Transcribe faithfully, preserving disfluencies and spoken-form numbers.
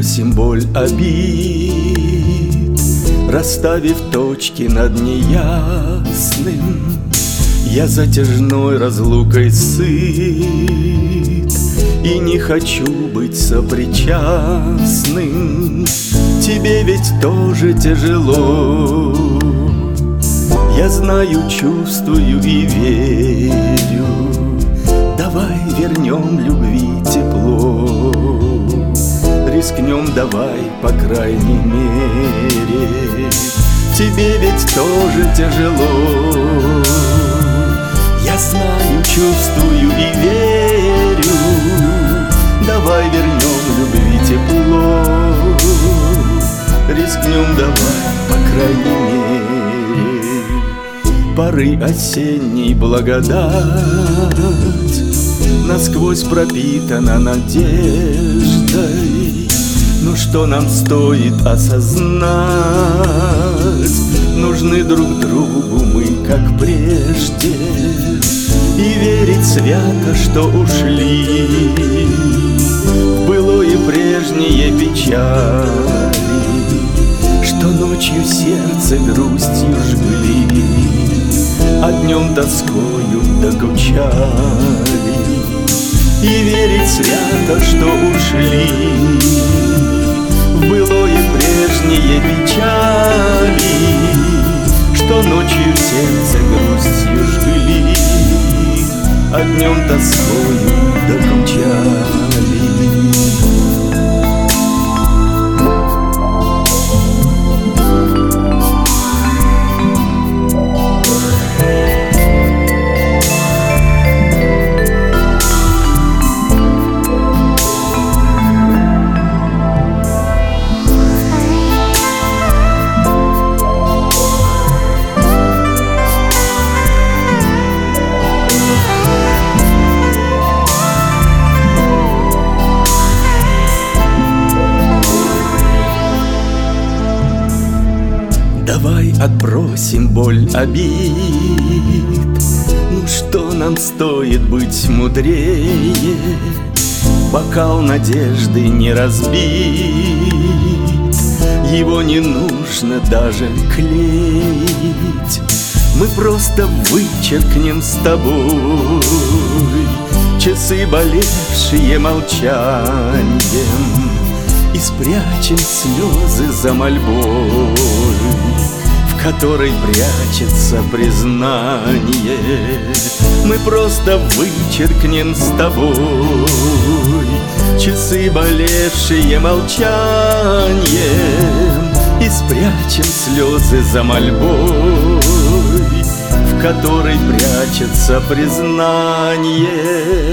отбросим боль обид, расставив точки над неясным. Я затяжной разлукой сыт и не хочу быть сопричастным. Тебе ведь тоже тяжело, я знаю, чувствую и верю. Давай вернем любви тепло, рискнем давай, по крайней мере. Тебе ведь тоже тяжело, я знаю, чувствую и верю. Давай вернем любви тепло, рискнем давай, по крайней мере. Поры осенней благодать насквозь пропитана надеждой. Ну что нам стоит осознать, нужны друг другу мы, как прежде, и верить свято, что ушли в былое прежние печали, что ночью сердце грустью жгли, а днем тоскою докучали. И верить свято, что ушли в былое прежние печали, что ночью сердце грустью жгли, а днем тоскою докучали. Давай отбросим боль обид, ну что нам стоит быть мудрее? Бокал надежды не разбит, его не нужно даже клеить. Мы просто вычеркнем с тобой часы, болевшие молчанием, и спрячем слезы за мольбой, в которой прячется признание. Мы просто вычеркнем с тобой часы, болевшие молчанием, и спрячем слезы за мольбой, в которой прячется признание.